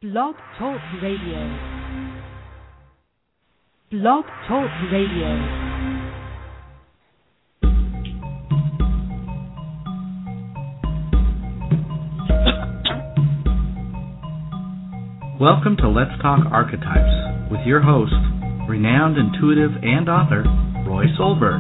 Blog Talk Radio. Blog Talk Radio. Welcome to Let's Talk Archetypes with your host, renowned intuitive and author, Roy Solberg.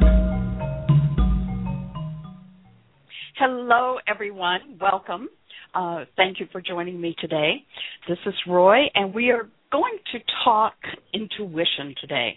Hello, everyone. Welcome. Thank you for joining me today. This is Roy, and we are going to talk intuition today.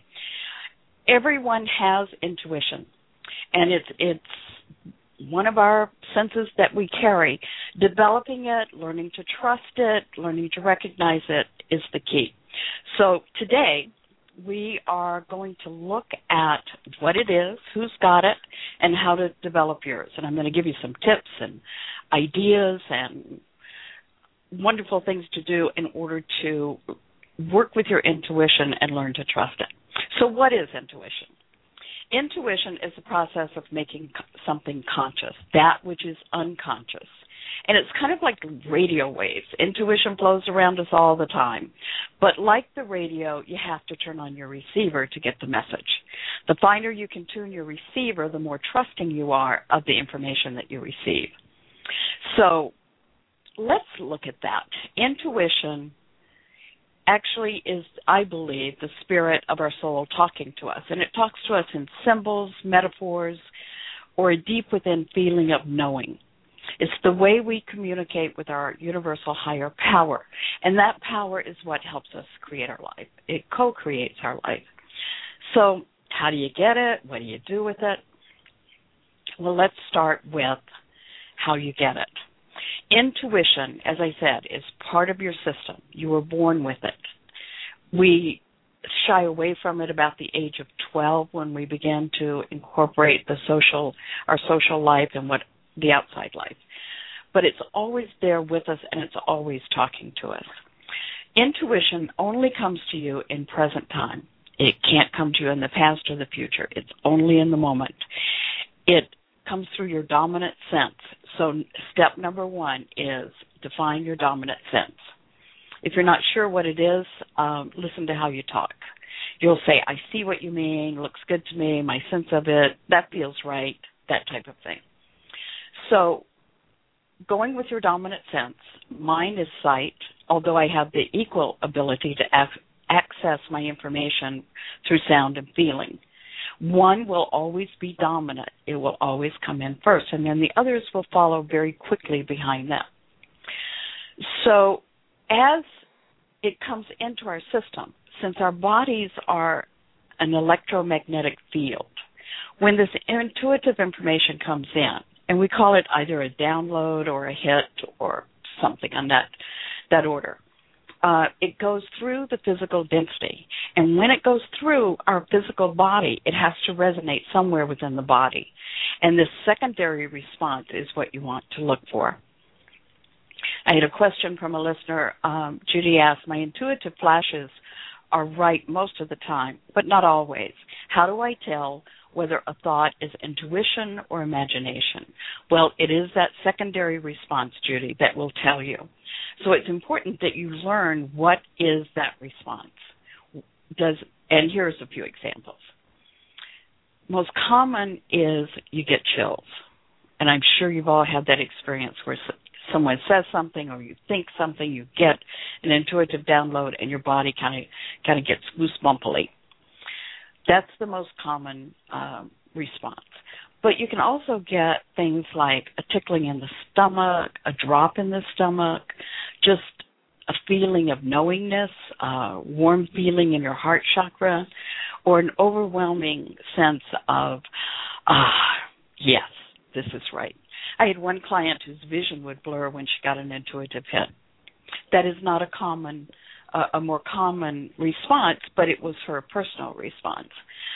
Everyone has intuition, and it's one of our senses that we carry. Developing it, learning to trust it, learning to recognize it is the key. So today, we are going to look at what it is, who's got it, and how to develop yours. And I'm going to give you some tips and ideas and wonderful things to do in order to work with your intuition and learn to trust it. So what is intuition? Intuition is the process of making something conscious, that which is unconscious. And it's kind of like radio waves. Intuition flows around us all the time. But like the radio, you have to turn on your receiver to get the message. The finer you can tune your receiver, the more trusting you are of the information that you receive. So let's look at that. Intuition actually is, I believe, the spirit of our soul talking to us. And it talks to us in symbols, metaphors, or a deep within feeling of knowing. It's the way we communicate with our universal higher power. And that power is what helps us create our life. It co-creates our life. So how do you get it? What do you do with it? Well, let's start with how you get it. Intuition, as I said, is part of your system. You were born with it. We shy away from it about the age of 12 when we begin to incorporate our social life and what the outside life. But it's always there with us, and it's always talking to us. Intuition only comes to you in present time. It can't come to you in the past or the future. It's only in the moment. It comes through your dominant sense. So step number one is define your dominant sense. If you're not sure what it is, listen to how you talk. You'll say, I see what you mean, looks good to me, my sense of it, that feels right, that type of thing. So going with your dominant sense, mine is sight, although I have the equal ability to access my information through sound and feeling. One will always be dominant. It will always come in first, and then the others will follow very quickly behind them. So as it comes into our system, since our bodies are an electromagnetic field, when this intuitive information comes in, and we call it either a download or a hit or something on that order, it goes through the physical density. And when it goes through our physical body, it has to resonate somewhere within the body. And this secondary response is what you want to look for. I had a question from a listener. Judy asked, my intuitive flashes are right most of the time, but not always. How do I tell whether a thought is intuition or imagination? Well, it is that secondary response, Judy, that will tell you. So it's important that you learn what is that response. And here's a few examples. Most common is you get chills. And I'm sure you've all had that experience where someone says something or you think something, you get an intuitive download and your body kind of gets goosebumpily. That's the most common response. But you can also get things like a tickling in the stomach, a drop in the stomach, just a feeling of knowingness, a warm feeling in your heart chakra, or an overwhelming sense of, yes, this is right. I had one client whose vision would blur when she got an intuitive hit. That is not a more common response, but it was her personal response.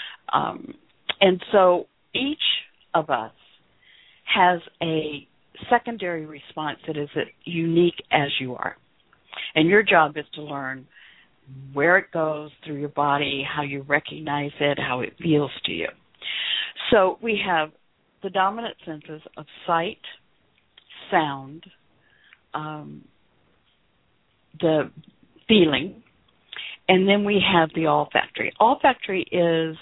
And so each of us has a secondary response that is as unique as you are. And your job is to learn where it goes through your body, how you recognize it, how it feels to you. So we have the dominant senses of sight, sound, the feeling. And then we have the olfactory. Olfactory is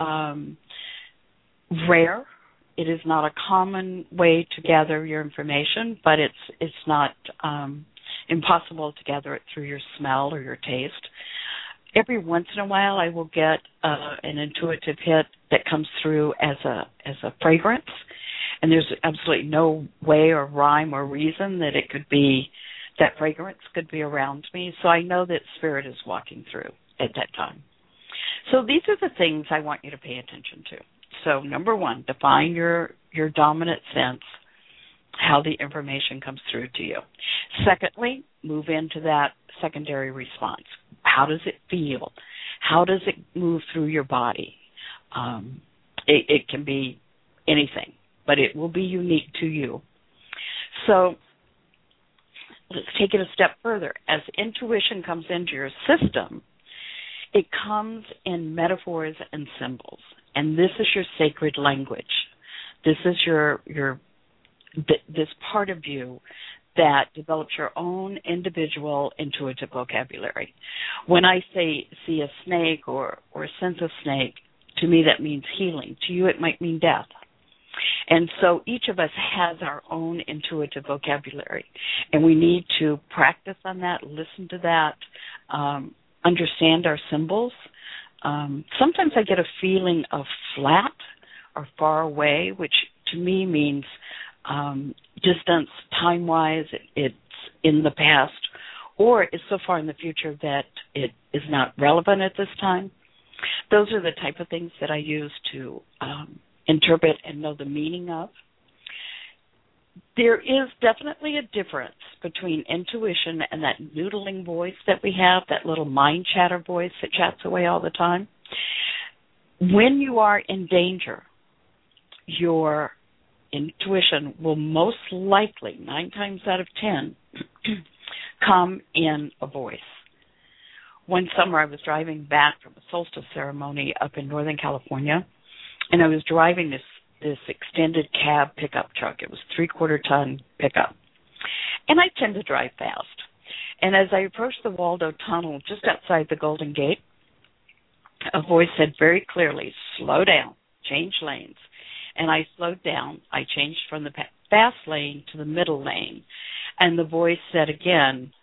rare. It is not a common way to gather your information, but it's not impossible to gather it through your smell or your taste. Every once in a while, I will get an intuitive hit that comes through as a fragrance, and there's absolutely no way or rhyme or reason that it could be that fragrance could be around me. So I know that spirit is walking through at that time. So these are the things I want you to pay attention to. So number one, define your dominant sense, how the information comes through to you. Secondly, move into that secondary response. How does it feel? How does it move through your body? It can be anything, but it will be unique to you. So let's take it a step further. As intuition comes into your system, it comes in metaphors and symbols, and this is your sacred language. This is this part of you that develops your own individual intuitive vocabulary. When I say see a snake or sense a snake, to me that means healing. To you it might mean death. And so each of us has our own intuitive vocabulary, and we need to practice on that, listen to that, understand our symbols. Sometimes I get a feeling of flat or far away, which to me means distance time-wise, it's in the past, or it's so far in the future that it is not relevant at this time. Those are the type of things that I use to interpret and know the meaning of. There is definitely a difference between intuition and that noodling voice that we have, that little mind chatter voice that chats away all the time. When you are in danger, your intuition will most likely, 9 times out of 10, come in a voice. One summer I was driving back from a solstice ceremony up in Northern California, and I was driving this extended cab pickup truck. It was 3/4-ton pickup. And I tend to drive fast. And as I approached the Waldo Tunnel just outside the Golden Gate, a voice said very clearly, slow down, change lanes. And I slowed down. I changed from the fast lane to the middle lane. And the voice said again,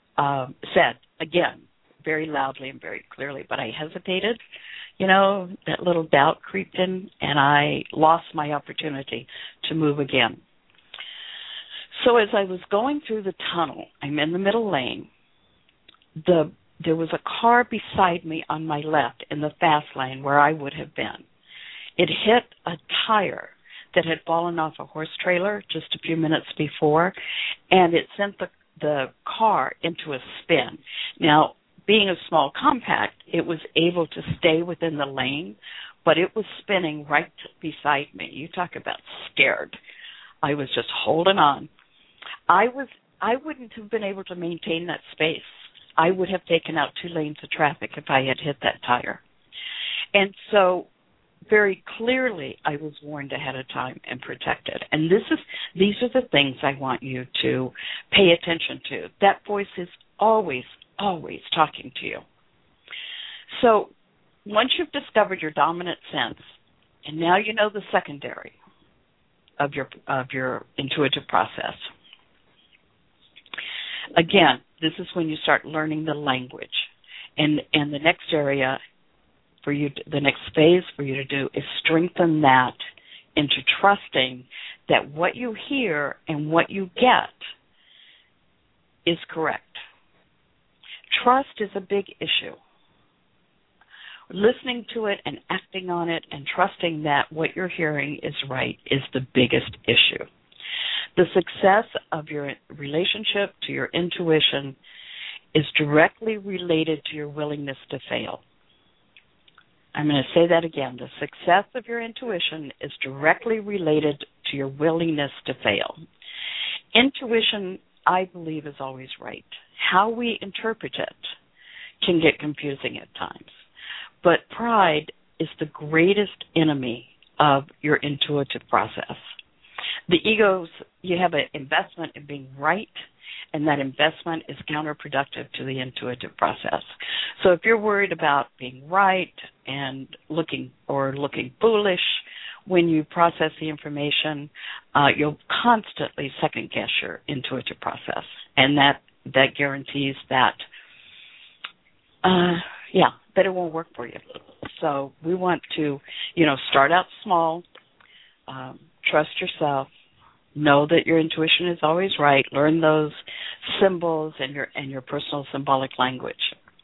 very loudly and very clearly, but I hesitated. You know, that little doubt creeped in, and I lost my opportunity to move again. So as I was going through the tunnel, I'm in the middle lane, there was a car beside me on my left in the fast lane where I would have been. It hit a tire that had fallen off a horse trailer just a few minutes before, and it sent the car into a spin. Now, being a small compact, it was able to stay within the lane, but it was spinning right beside me. You talk about scared. I was just holding on. I wouldn't have been able to maintain that space. I would have taken out 2 lanes of traffic if I had hit that tire. And so very clearly I was warned ahead of time and protected. And these are the things I want you to pay attention to. That voice is always talking to you. So once you've discovered your dominant sense, and now you know the secondary of your intuitive process, again, this is when you start learning the language. And the next area for you, the next phase for you to do is strengthen that into trusting that what you hear and what you get is correct. Trust is a big issue. Listening to it and acting on it and trusting that what you're hearing is right is the biggest issue. The success of your relationship to your intuition is directly related to your willingness to fail. I'm going to say that again. The success of your intuition is directly related to your willingness to fail. Intuition, I believe, is always right. How we interpret it can get confusing at times. But pride is the greatest enemy of your intuitive process. The egos, you have an investment in being right, and that investment is counterproductive to the intuitive process. So if you're worried about being right and looking foolish when you process the information, you'll constantly second-guess your intuitive process, and that guarantees that, that it won't work for you. So we want to, start out small, trust yourself, know that your intuition is always right, learn those symbols and your personal symbolic language.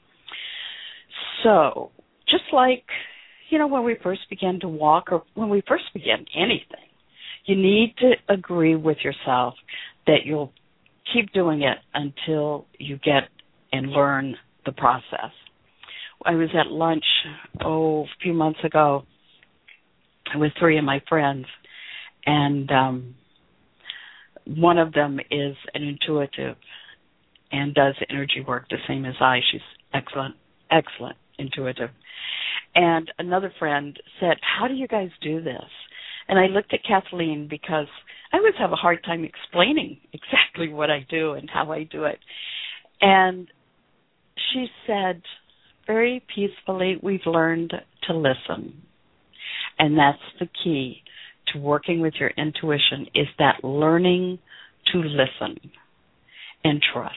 So just like, when we first begin to walk or when we first begin anything, you need to agree with yourself that you'll keep doing it until you get and learn the process. I was at lunch, a few months ago with 3 of my friends, and one of them is an intuitive and does energy work the same as I. She's excellent intuitive. And another friend said, "How do you guys do this?" And I looked at Kathleen because I always have a hard time explaining exactly what I do and how I do it. And she said, very peacefully, we've learned to listen. And that's the key to working with your intuition, is that learning to listen and trust.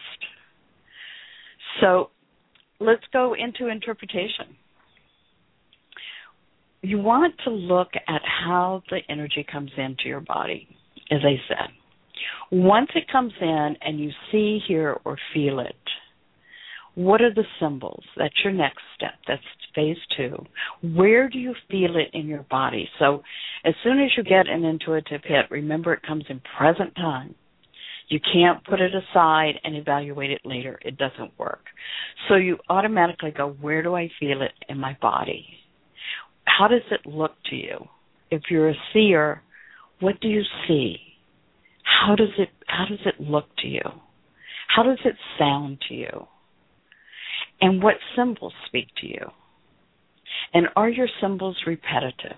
So let's go into interpretation. You want to look at how the energy comes into your body, as I said. Once it comes in and you see, hear, or feel it, what are the symbols? That's your next step. That's phase 2. Where do you feel it in your body? So as soon as you get an intuitive hit, remember it comes in present time. You can't put it aside and evaluate it later. It doesn't work. So you automatically go, where do I feel it in my body? How does it look to you? If you're a seer, what do you see? How does it look to you? How does it sound to you? And what symbols speak to you? And are your symbols repetitive?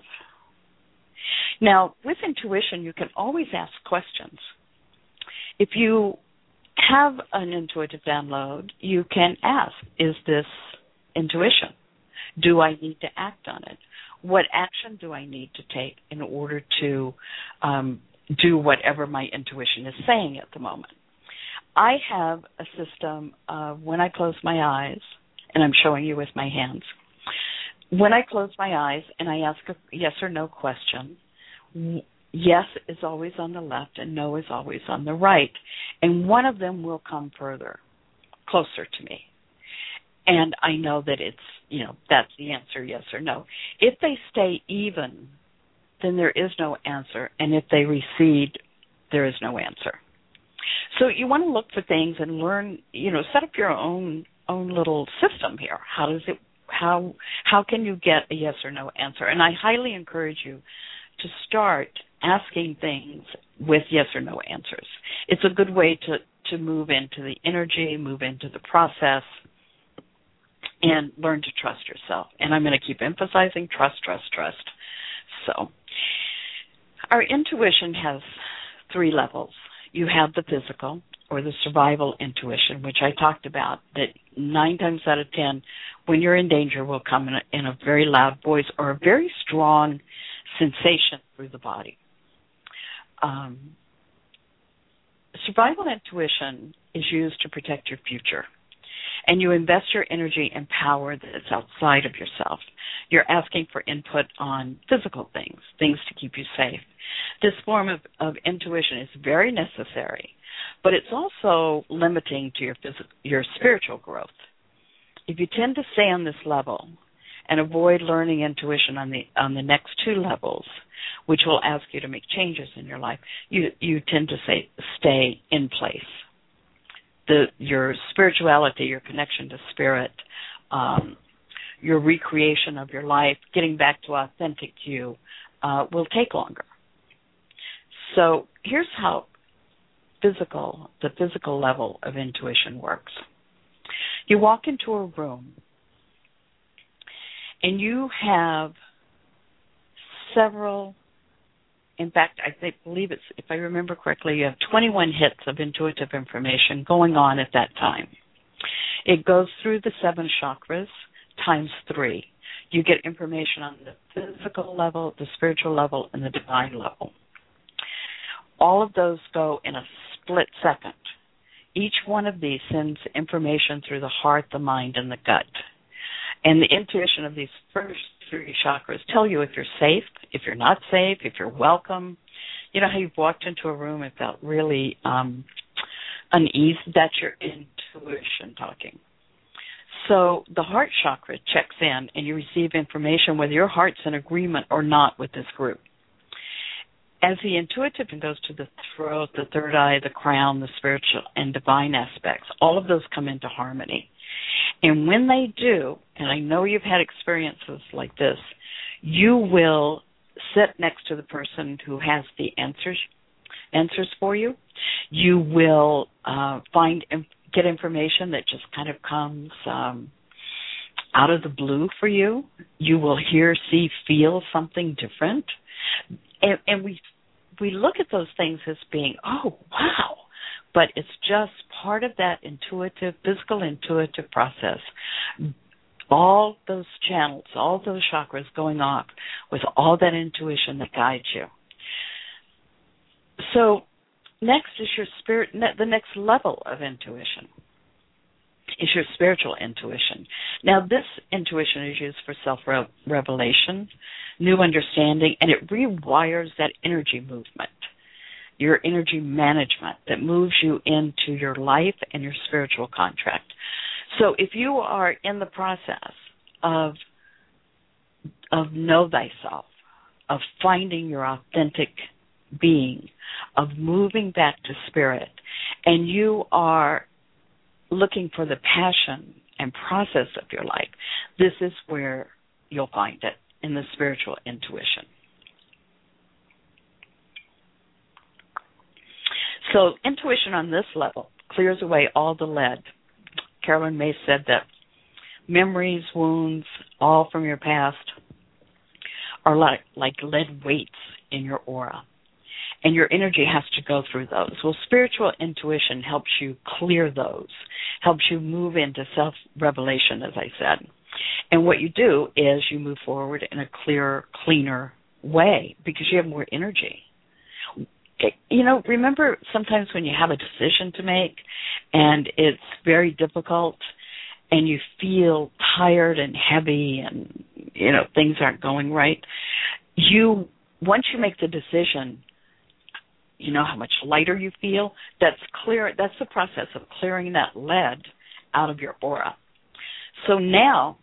Now, with intuition, you can always ask questions. If you have an intuitive download, you can ask, is this intuition? Do I need to act on it? What action do I need to take in order to do whatever my intuition is saying at the moment? I have a system of when I close my eyes, and I'm showing you with my hands, when I close my eyes and I ask a yes or no question, yes is always on the left and no is always on the right. And one of them will come further, closer to me. And I know that it's, that's the answer, yes or no. If they stay even, then there is no answer. And if they recede, there is no answer. So you want to look for things and learn, set up your own little system here. How can you get a yes or no answer? And I highly encourage you to start asking things with yes or no answers. It's a good way to move into the energy, move into the process, and learn to trust yourself. And I'm going to keep emphasizing trust. So our intuition has 3 levels. You have the physical, or the survival intuition, which I talked about, that 9 times out of 10, when you're in danger, will come in a very loud voice or a very strong sensation through the body. Survival intuition is used to protect your future, and you invest your energy in power that's outside of yourself. You're asking for input on physical things to keep you safe. This form of intuition is very necessary, but it's also limiting to your spiritual growth. If you tend to stay on this level and avoid learning intuition on the next 2 levels, which will ask you to make changes in your life, you tend to stay in place. Your spirituality, your connection to spirit, your recreation of your life, getting back to authentic you, will take longer. So here's how the physical level of intuition works. You walk into a room and you have several in fact, believe it's, if I remember correctly, you have 21 hits of intuitive information going on at that time. It goes through the 7 chakras times 3. You get information on the physical level, the spiritual level, and the divine level. All of those go in a split second. Each one of these sends information through the heart, the mind, and the gut. And the intuition of these first 3 chakras tell you if you're safe, if you're not safe, if you're welcome. You know how you've walked into a room and felt really unease? That's your intuition talking. So the heart chakra checks in and you receive information whether your heart's in agreement or not with this group. As the intuitive goes to the throat, the third eye, the crown, the spiritual and divine aspects, all of those come into harmony. And when they do, and I know you've had experiences like this, you will sit next to the person who has the answers for you. You will get information that just kind of comes out of the blue for you. You will hear, see, feel something different. And we look at those things as being, oh, wow. But it's just part of that physical intuitive process. All those channels, all those chakras going off with all that intuition that guides you. So next is your spirit. The next level of intuition is your spiritual intuition. Now, this intuition is used for self-revelation, new understanding, and it rewires that energy movement, your energy management that moves you into your life and your spiritual contract. So if you are in the process of know thyself, of finding your authentic being, of moving back to spirit, and you are looking for the passion and process of your life, this is where you'll find it, in the spiritual intuition. So intuition on this level clears away all the lead. Carolyn May said that memories, wounds, all from your past are like lead weights in your aura. And your energy has to go through those. Well, spiritual intuition helps you clear those, helps you move into self-revelation, as I said. And what you do is you move forward in a clearer, cleaner way because you have more energy. Remember sometimes when you have a decision to make and it's very difficult and you feel tired and heavy and, things aren't going right, once you make the decision, you know how much lighter you feel? That's the process of clearing that lead out of your aura. So now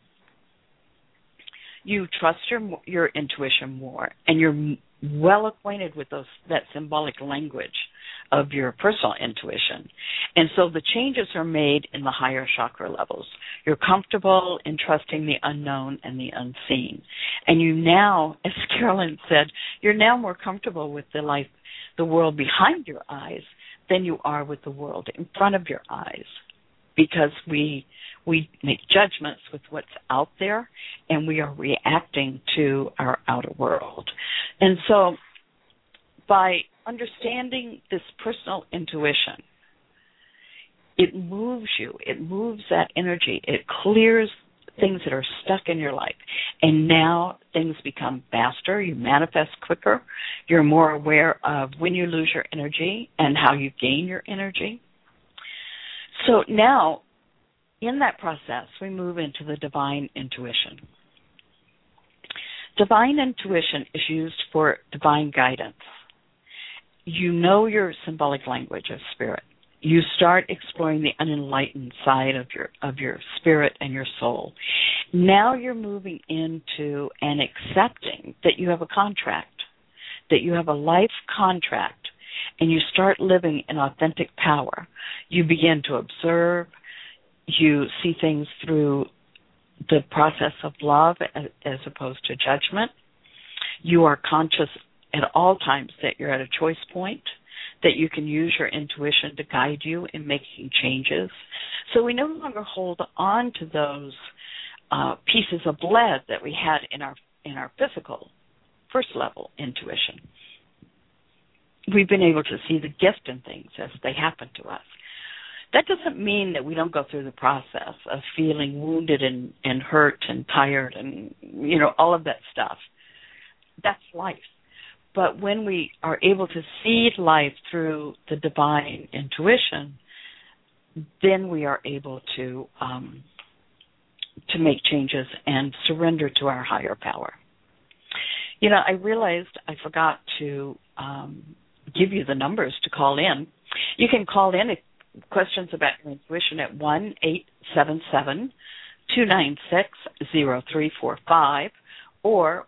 you trust your intuition more, and you're well acquainted with that symbolic language of your personal intuition. And so the changes are made in the higher chakra levels. You're comfortable in trusting the unknown and the unseen. And you now, as Carolyn said, you're now more comfortable with the world behind your eyes than you are with the world in front of your eyes, because we make judgments with what's out there and we are reacting to our outer world. And so by understanding this personal intuition, it moves you, it moves that energy, it clears things that are stuck in your life. And now things become faster, you manifest quicker, you're more aware of when you lose your energy and how you gain your energy. So now, in that process, we move into the divine intuition. Divine intuition is used for divine guidance. You know your symbolic language of spirit. You start exploring the unenlightened side of your spirit and your soul. Now you're moving into and accepting that you have a contract, that you have a life contract, and you start living in authentic power. You begin to observe. You see things through the process of love as opposed to judgment. You are conscious at all times that you're at a choice point, that you can use your intuition to guide you in making changes. So we no longer hold on to those pieces of lead that we had in our physical first level intuition. we've been able to see the gift in things as they happen to us. That doesn't mean that we don't go through the process of feeling wounded and hurt and tired and, all of that stuff. That's life. But when we are able to see life through the divine intuition, then we are able to make changes and surrender to our higher power. I realized I forgot to give you the numbers to call in. You can call in questions about your intuition at 1-877-296-0345 or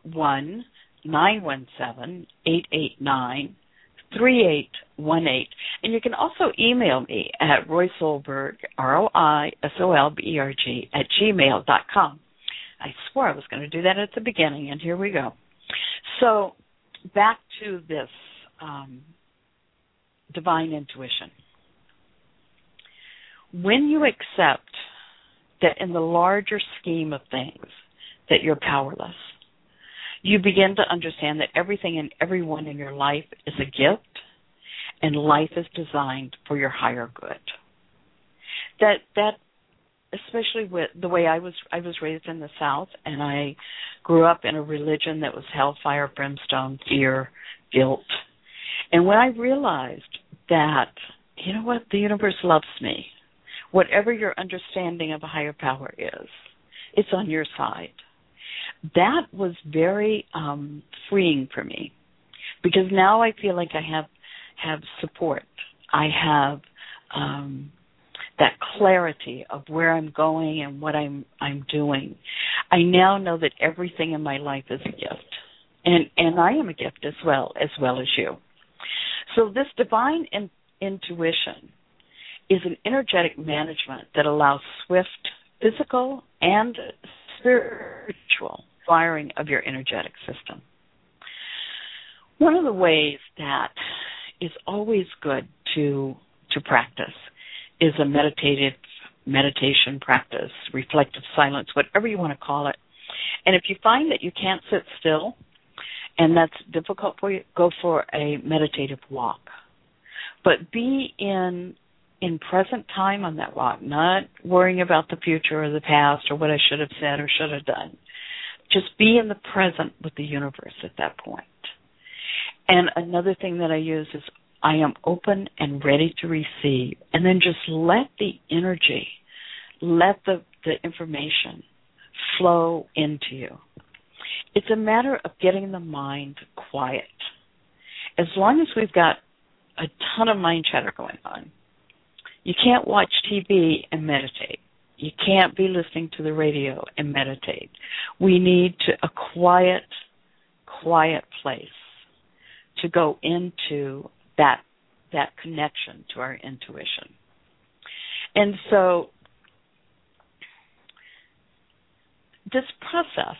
1-917-889-3818. And you can also email me at roysolberg, ROISOLBERG, @gmail.com. I swore I was going to do that at the beginning, and here we go. So back to this divine intuition. When you accept that in the larger scheme of things that you're powerless, you begin to understand that everything and everyone in your life is a gift, and life is designed for your higher good. That especially with the way I was raised in the South, and I grew up in a religion that was hellfire, brimstone, fear, guilt. And when I realized that, the universe loves me, whatever your understanding of a higher power is, it's on your side. That was very freeing for me, because now I feel like I have support. I have that clarity of where I'm going and what I'm doing. I now know that everything in my life is a gift, and I am a gift as well as you. So this divine intuition is an energetic management that allows swift physical and spiritual firing of your energetic system. One of the ways that is always good to practice is a meditation practice, reflective silence, whatever you want to call it. And if you find that you can't sit still and that's difficult for you, go for a meditative walk. But be in present time on that walk, not worrying about the future or the past or what I should have said or should have done. Just be in the present with the universe at that point. And another thing that I use is I am open and ready to receive. And then just let the energy, let the information flow into you. It's a matter of getting the mind quiet. As long as we've got a ton of mind chatter going on, you can't watch TV and meditate. You can't be listening to the radio and meditate. We need a quiet place to go into that connection to our intuition. And so this process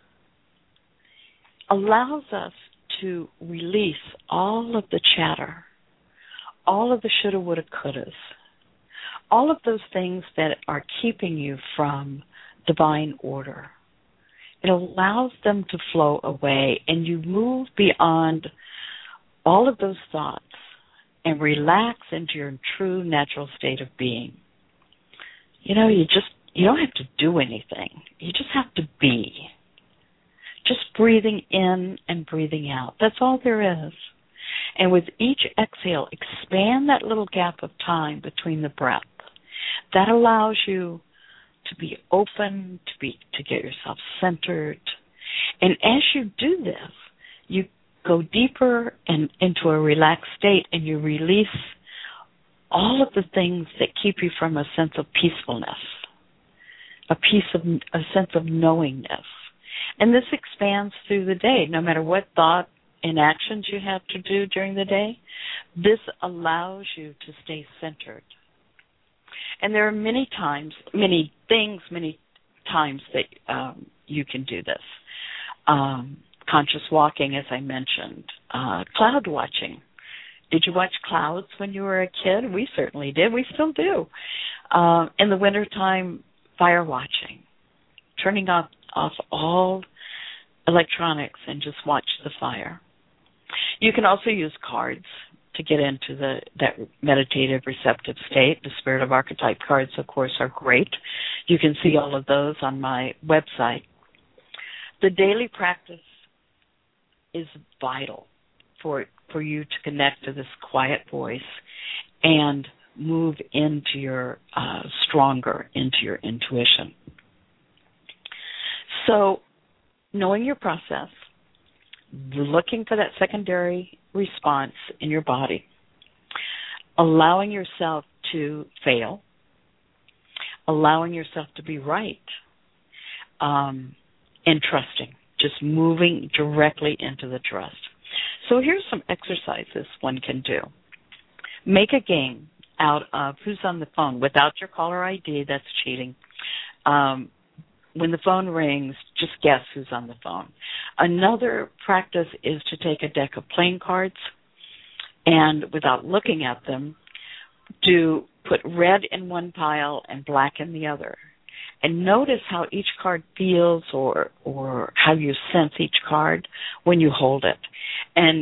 allows us to release all of the chatter, all of the shoulda, woulda, couldas, all of those things that are keeping you from divine order. It allows them to flow away, and you move beyond all of those thoughts and relax into your true natural state of being. You don't have to do anything. You just have to be. Just breathing in and breathing out. That's all there is. And with each exhale, expand that little gap of time between the breath. That allows you to be open, to get yourself centered. And as you do this, you go deeper and into a relaxed state, and you release all of the things that keep you from a sense of peacefulness, a sense of knowingness. And this expands through the day. No matter what thought and actions you have to do during the day, this allows you to stay centered. And there are many times that you can do this. Conscious walking, as I mentioned. Cloud watching. Did you watch clouds when you were a kid? We certainly did. We still do. In the wintertime, fire watching. Turning off all electronics and just watch the fire. You can also use cards to get into that meditative, receptive state. The Spirit of Archetype cards, of course, are great. You can see all of those on my website. The daily practice is vital for you to connect to this quiet voice and move into your stronger into your intuition. So, knowing your process, looking for that secondary response in your body, allowing yourself to fail, allowing yourself to be right, and trusting, just moving directly into the trust. So here's some exercises one can do. Make a game out of who's on the phone. Without your caller ID, that's cheating. When the phone rings, just guess who's on the phone. Another practice is to take a deck of playing cards and, without looking at them, put red in one pile and black in the other. And notice how each card feels or how you sense each card when you hold it. And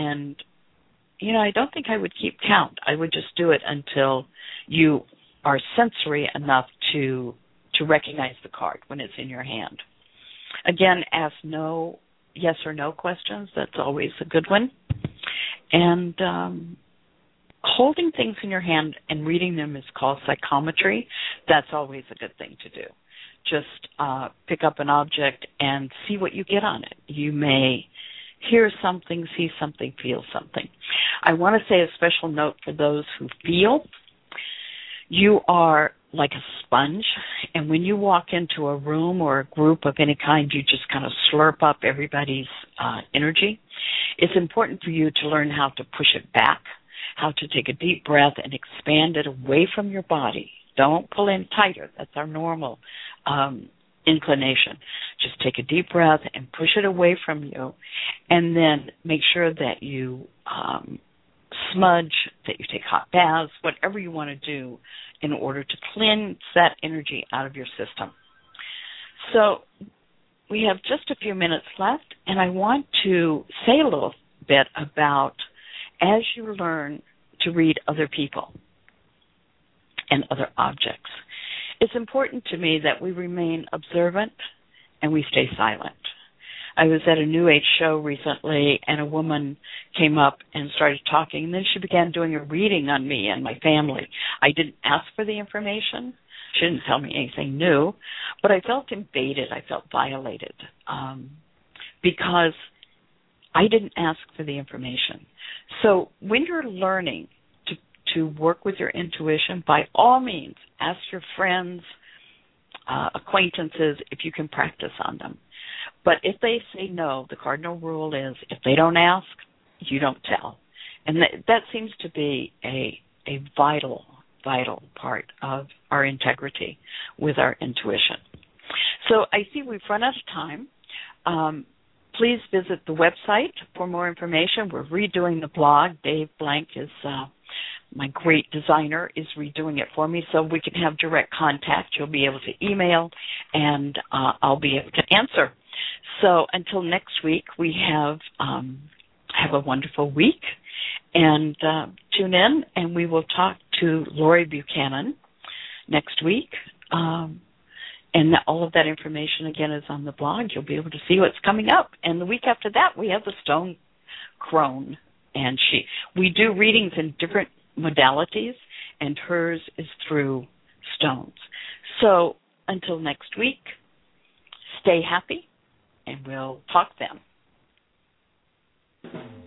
I don't think I would keep count. I would just do it until you are sensory enough to recognize the card when it's in your hand. Again, ask no yes or no questions. That's always a good one. And holding things in your hand and reading them is called psychometry. That's always a good thing to do. Just pick up an object and see what you get on it. You may hear something, see something, feel something. I want to say a special note for those who feel. You are like a sponge, and when you walk into a room or a group of any kind, you just kind of slurp up everybody's energy. It's important for you to learn how to push it back, how to take a deep breath and expand it away from your body. Don't pull in tighter. That's our normal inclination. Just take a deep breath and push it away from you, and then make sure that you smudge, that you take hot baths, whatever you want to do in order to cleanse that energy out of your system. So we have just a few minutes left, and I want to say a little bit about, as you learn to read other people and other objects, it's important to me that we remain observant and we stay silent. I was at a New Age show recently, and a woman came up and started talking, and then she began doing a reading on me and my family. I didn't ask for the information. She didn't tell me anything new, but I felt invaded. I felt violated because I didn't ask for the information. So when you're learning to work with your intuition, by all means, ask your friends, acquaintances, if you can practice on them. But if they say no, the cardinal rule is if they don't ask, you don't tell. And that seems to be a vital part of our integrity with our intuition. So I see we've run out of time. Please visit the website for more information. We're redoing the blog. Dave Blank is my great designer, is redoing it for me so we can have direct contact. You'll be able to email, and I'll be able to answer. So until next week, we have a wonderful week, and tune in, and we will talk to Lori Buchanan next week. And all of that information, again, is on the blog. You'll be able to see what's coming up. And the week after that, we have the Stone Crone, and we do readings in different modalities, and hers is through stones. So until next week, stay happy, and we'll talk then.